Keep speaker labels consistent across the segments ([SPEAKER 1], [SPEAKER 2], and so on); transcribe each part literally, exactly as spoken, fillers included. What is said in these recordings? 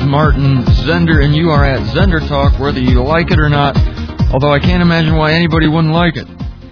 [SPEAKER 1] Martin Zender, and you are at Zender Talk, whether you like it or not, although I can't imagine why anybody wouldn't like it.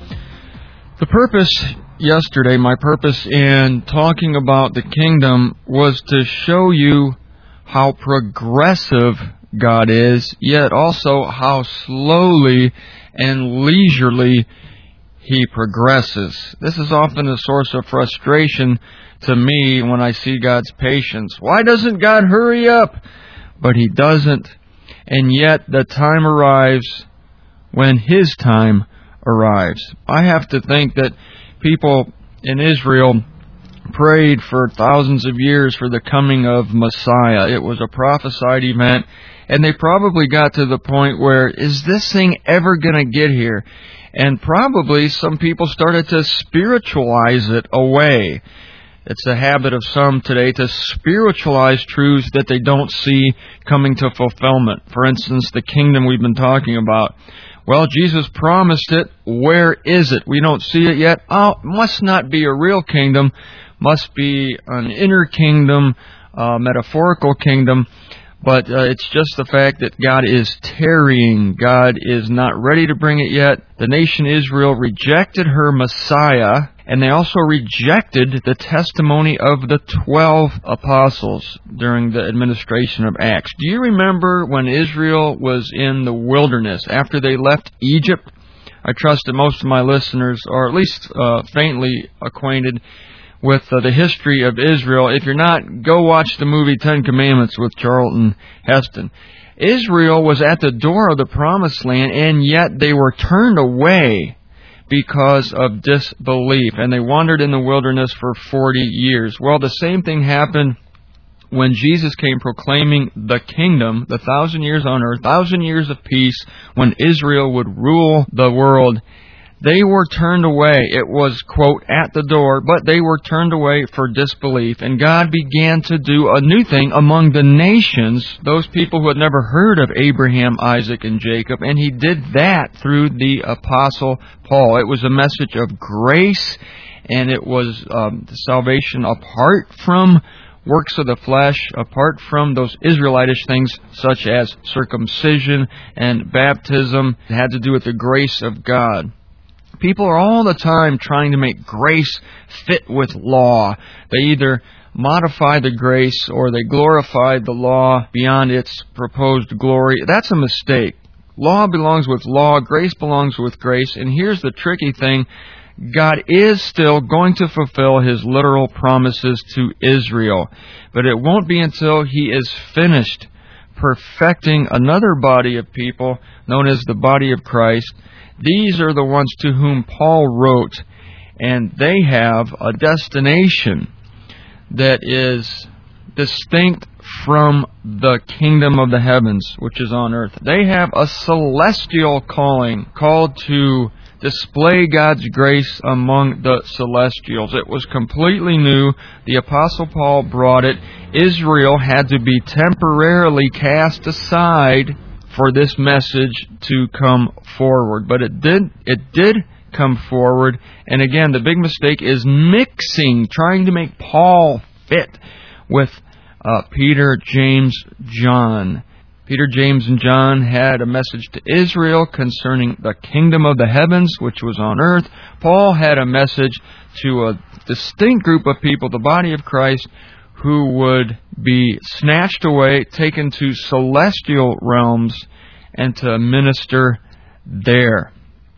[SPEAKER 1] The purpose yesterday, my purpose in talking about the kingdom, was to show you how progressive God is, yet also how slowly and leisurely He progresses. This is often a source of frustration to me when I see God's patience. Why doesn't God hurry up? But He doesn't. And yet the time arrives when His time arrives. I have to think that people in Israel prayed for thousands of years for the coming of Messiah. It was a prophesied event, and they probably got to the point where, is this thing ever going to get here? And probably some people started to spiritualize it away. It's a habit of some today to spiritualize truths that they don't see coming to fulfillment. For instance, the kingdom we've been talking about. Well, Jesus promised it. Where is it? We don't see it yet. Oh, it must not be a real kingdom. Must be an inner kingdom, a metaphorical kingdom. But uh, it's just the fact that God is tarrying. God is not ready to bring it yet. The nation Israel rejected her Messiah, and they also rejected the testimony of the twelve apostles during the administration of Acts. Do you remember when Israel was in the wilderness after they left Egypt? I trust that most of my listeners are at least uh, faintly acquainted with uh, the history of Israel. If you're not, go watch the movie Ten Commandments with Charlton Heston. Israel was at the door of the Promised Land, and yet they were turned away because of disbelief, and they wandered in the wilderness for forty years. Well, the same thing happened when Jesus came proclaiming the kingdom, the thousand years on earth, thousand years of peace, when Israel would rule the world. They were turned away. It was, quote, at the door, but they were turned away for disbelief. And God began to do a new thing among the nations, those people who had never heard of Abraham, Isaac, and Jacob. And He did that through the Apostle Paul. It was a message of grace, and it was um, salvation apart from works of the flesh, apart from those Israelitish things such as circumcision and baptism. It had to do with the grace of God. People are all the time trying to make grace fit with law. They either modify the grace or they glorify the law beyond its proposed glory. That's a mistake. Law belongs with law. Grace belongs with grace. And here's the tricky thing. God is still going to fulfill His literal promises to Israel. But it won't be until He is finished perfecting another body of people known as the body of Christ. These are the ones to whom Paul wrote, and they have a destination that is distinct from the kingdom of the heavens, which is on earth. They have a celestial calling, called to display God's grace among the celestials. It was completely new. The Apostle Paul brought it. Israel had to be temporarily cast aside for this message to come forward. But it did it did come forward. And again, the big mistake is mixing, trying to make Paul fit with uh, Peter, James, John. Peter, James, and John had a message to Israel concerning the kingdom of the heavens, which was on earth. Paul had a message to a distinct group of people, the body of Christ, who would be snatched away, taken to celestial realms, and to minister there.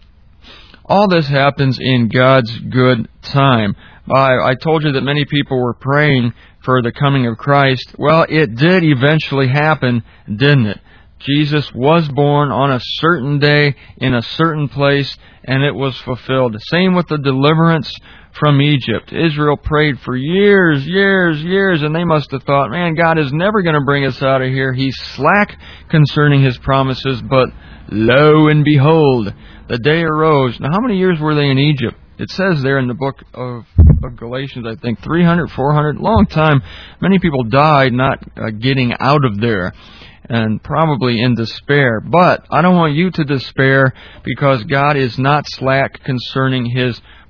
[SPEAKER 1] All this happens in God's good time. I, I told you that many people were praying for the coming of Christ. Well, it did eventually happen, didn't it? Jesus was born on a certain day in a certain place, and it was fulfilled. Same with the deliverance from Egypt. Israel prayed for years, years, years, and they must have thought, man, God is never going to bring us out of here. He's slack concerning His promises, but lo and behold, the day arose. Now, how many years were they in Egypt? It says there in the book of, of Galatians, I think, three hundred, four hundred, long time. Many people died not uh, getting out of there, and probably in despair. But I don't want you to despair, because God is not slack concerning His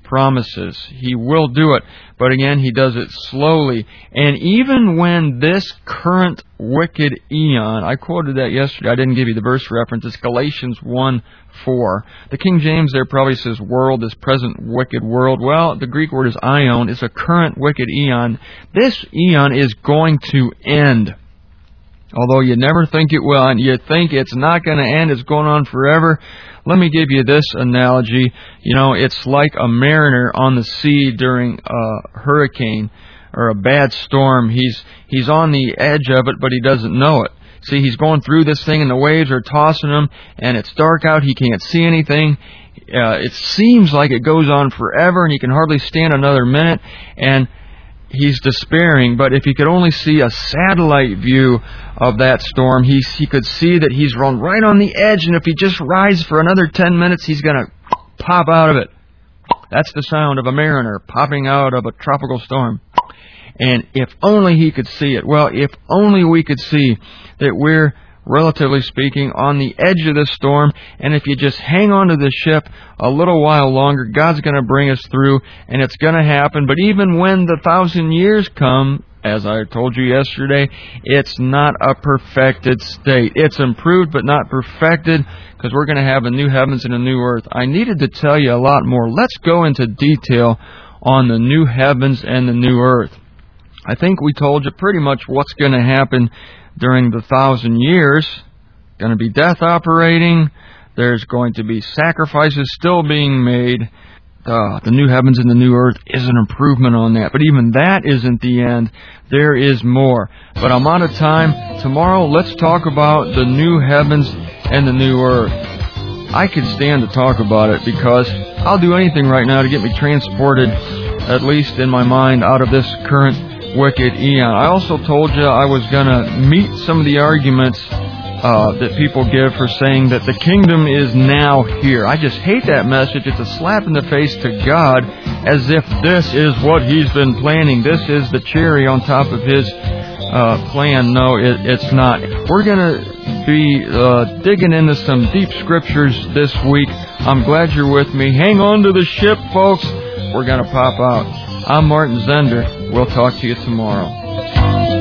[SPEAKER 1] promises. He will do it. But again, He does it slowly. And even when this current wicked eon, I quoted that yesterday, I didn't give you the verse reference, it's Galatians one four. The King James there probably says world, this present wicked world. Well, the Greek word is aion. It's a current wicked eon. This eon is going to end. Although you never think it will, and you think it's not going to end, it's going on forever. Let me give you this analogy. You know, it's like a mariner on the sea during a hurricane or a bad storm. He's he's on the edge of it, but he doesn't know it. See, he's going through this thing, and the waves are tossing him, and it's dark out. He can't see anything. Uh, it seems like it goes on forever, and he can hardly stand another minute, and he's despairing. But if he could only see a satellite view of that storm, he, he could see that he's run right on the edge, and if he just rides for another ten minutes, he's going to pop out of it. That's the sound of a mariner popping out of a tropical storm. And if only he could see it. Well, if only we could see that we're, relatively speaking, on the edge of this storm, and if you just hang on to the ship a little while longer, God's going to bring us through, and it's going to happen. But even when the thousand years come, as I told you yesterday, it's not a perfected state. It's improved, but not perfected, because we're going to have a new heavens and a new earth. I needed to tell you a lot more. Let's go into detail on the new heavens and the new earth. I think we told you pretty much what's going to happen during the thousand years. Going to be death operating. There's going to be sacrifices still being made. Uh, the new heavens and the new earth is an improvement on that. But even that isn't the end. There is more. But I'm out of time. Tomorrow, let's talk about the new heavens and the new earth. I could stand to talk about it because I'll do anything right now to get me transported, at least in my mind, out of this current wicked eon. I also told you I was going to meet some of the arguments uh, that people give for saying that the kingdom is now here. I just hate that message. It's a slap in the face to God, as if this is what He's been planning. This is the cherry on top of His uh, plan. No, it, it's not. We're going to be uh, digging into some deep scriptures this week. I'm glad you're with me. Hang on to the ship, folks. We're going to pop out. I'm Martin Zender. We'll talk to you tomorrow.